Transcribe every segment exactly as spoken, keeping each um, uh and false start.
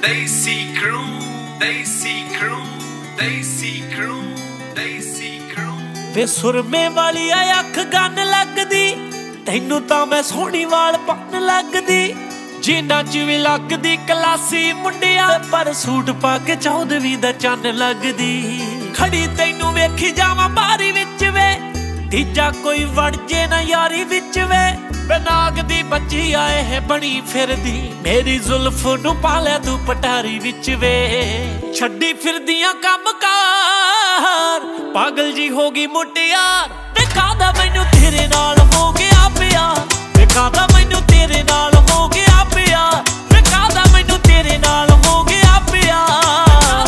Desi Crew, Desi Crew, Desi Crew, Desi Crew। ਵੇ ਸੁਰਮੇ ਵਾਲੀ ਆ ਅੱਖ ਗੰਨ ਲੱਗਦੀ, ਤੈਨੂੰ ਤਾਂ ਮੈਂ ਸੋਹਣੀ ਵਾਲ ਪੰਨ ਲੱਗਦੀ, ਜਿੰਨਾ ਚ ਵੀ ਲੱਗਦੀ ਕਲਾਸੀ ਮੁੰਡਿਆ, ਪਰ ਸੂਟ ਪਾ ਕੇ ਚੌਦਵੀਂ ਦਾ ਚੰਨ ਲੱਗਦੀ। ਖੜੀ ਤੈਨੂੰ ਵੇਖੀ ਜਾਵਾਂ ਬਾਰੀ ਵਿੱਚ ਵੇ, ਤੀਜਾ ਕੋਈ ਵੜ ਜੇ ਨਾ ਯਾਰੀ ਵਿੱਚ ਵੇ। ਬਨਾਗ ਦੀ ਬੱਚੀ ਆਏ ਹੈ ਬਣੀ ਫਿਰਦੀ, ਮੇਰੀ ਜ਼ੁਲਫ ਨੂੰ ਪਾ ਲਿਆ ਤੂੰ ਪਟਾਰੀ ਵਿੱਚ ਵੇ। ਛੱਡੀ ਫਿਰਦੀਆਂ ਕੰਮ ਕਾਰ, ਪਾਗਲ ਜੀ ਹੋ ਗਈ ਮੁਟਿਆਰ। ਵੇ ਕਾਹਦਾ ਮੈਨੂੰ ਤੇਰੇ ਨਾਲ ਹੋ ਗਿਆ ਪਿਆਰ, ਵੇ ਕਾਹਦਾ ਮੈਨੂੰ ਤੇਰੇ ਨਾਲ ਹੋ ਗਿਆ ਪਿਆਰ, ਵੇ ਕਾਹਦਾ ਮੈਨੂੰ ਤੇਰੇ ਨਾਲ ਹੋ ਗਿਆ ਪਿਆਰ।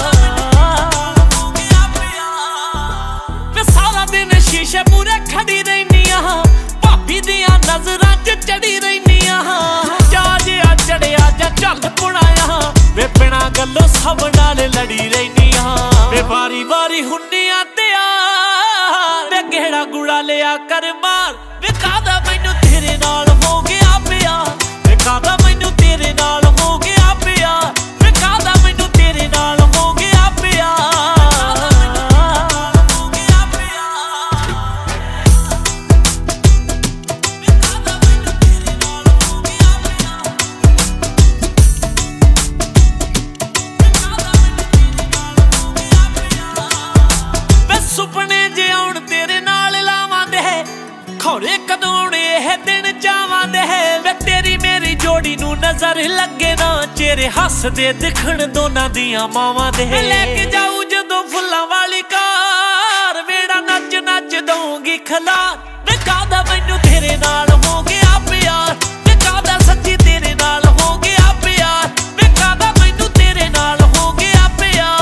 ਵੇ ਸਾਰਾ ਦਿਨ ਸ਼ੀਸ਼ੇ ਮੂਰੇ ਖੜੀ ਰਹਿਨੀ ਆ, ਭਾਬੀ ਦੀਆਂ ਨਜ਼ਰਾਂ ਚ ਚੜੀ ਰਹਿਨੀ ਆ। ਜਾ ਜਿਆ ਚੜਿਆ ਜਾਂ ਝੱਲ ਪੁਣਾਇਆ, ਵੇ ਬਿਨਾਂ ਗੱਲੋਂ ਸਭ ਨਾਲ ਲੜੀ ਰਹਿਨੀ ਆ। ਵੇ ਵਾਰੀ ਵਾਰੀ ਹੁੰਨੀਆਂ ਤਿਆਰ, ਵੇ ਗੇੜਾ ਗੁੜਾ ਲਿਆ ਕਰ ਮਾਰ। ਵੇ ਕਾਹਦਾ ਮੈਨੂੰ ਤੇਰੇ ਨਾਲ ਹੋ ਗਿਆ ਪਿਆਰ, ਵੇ ਕਾਹਦਾ ਮੈਨੂੰ ਤੇਰੇ ਨਾਲ ਹੋ ਗਿਆ ਪਿਆਰ, ਵੇ ਕਾਹਦਾ ਮੈਨੂੰ ਤੇਰੇ ਨਾਲ ਹੋ ਗਿਆ ਪਿਆਰ। ਸੁਪਨੇ ਜੇ ਆਉਣ ਤੇਰੇ ਨਾਲ ਲਾਵਾਂ ਦੇ, ਖੌਰੇ ਕਦੋਂ ਆਉਣੇ ਇਹ ਦਿਨ ਚਾਵਾਂ ਦੇ। ਵੇ ਤੇਰੀ ਮੇਰੀ ਜੋੜੀ ਨੂੰ ਨਜ਼ਰ ਲੱਗੇ ਨਾ, ਚਿਹਰੇ ਹੱਸਦੇ ਦਿਖਣ ਦੋਨਾਂ ਦੀਆਂ ਮਾਵਾਂ ਦੇ। ਲੈ ਕੇ ਜਾਊ ਜਦੋਂ ਫੁੱਲਾਂ ਵਾਲੀ ਕਾਰ, ਵੇੜਾ ਨੱਚ ਨੱਚ ਦਊਂਗੀ ਖਲਾਰ। ਵੇ ਕਾਹਦਾ ਮੈਨੂੰ ਤੇਰੇ ਨਾਲ ਹੋ ਗਿਆ ਪਿਆਰ, ਵੇ ਕਾਹਦਾ ਸੱਚੀ ਤੇਰੇ ਨਾਲ ਹੋ ਗਿਆ ਪਿਆਰ, ਵੇ ਕਾਹਦਾ ਮੈਨੂੰ ਤੇਰੇ ਨਾਲ ਹੋ ਗਿਆ ਪਿਆਰ।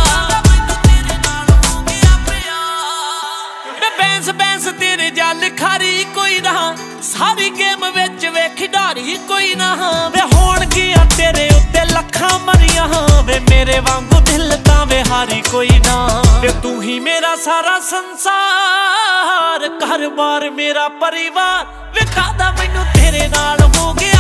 ਬੈਂਸ ਬੈਂਸ ਤੇਰੇ ਜਲ ਖਾਰੀ ਕੋਈ ਨਾ, ਸਾਰੀ ਗੇਮ ਵਿੱਚ ਵੇ ਖਿਡਾਰੀ ਕੋਈ ਨਾ। ਵੇ ਹੋਣਗੀਆਂ ਤੇਰੇ ਉੱਤੇ ਲੱਖਾਂ ਮਰੀਆਂ, ਵੇ ਮੇਰੇ ਵਾਂਗੂ ਦਿਲ ਤਾਂ ਵੇ ਹਾਰੀ ਕੋਈ ਨਾ। ਵੇ ਤੂੰ ਹੀ ਮੇਰਾ ਸਾਰਾ ਸੰਸਾਰ, ਘਰ ਬਾਰ ਮੇਰਾ ਪਰਿਵਾਰ। ਵੇ ਕਾਹਦਾ ਮੈਨੂੰ ਤੇਰੇ ਨਾਲ ਹੋ ਗਿਆ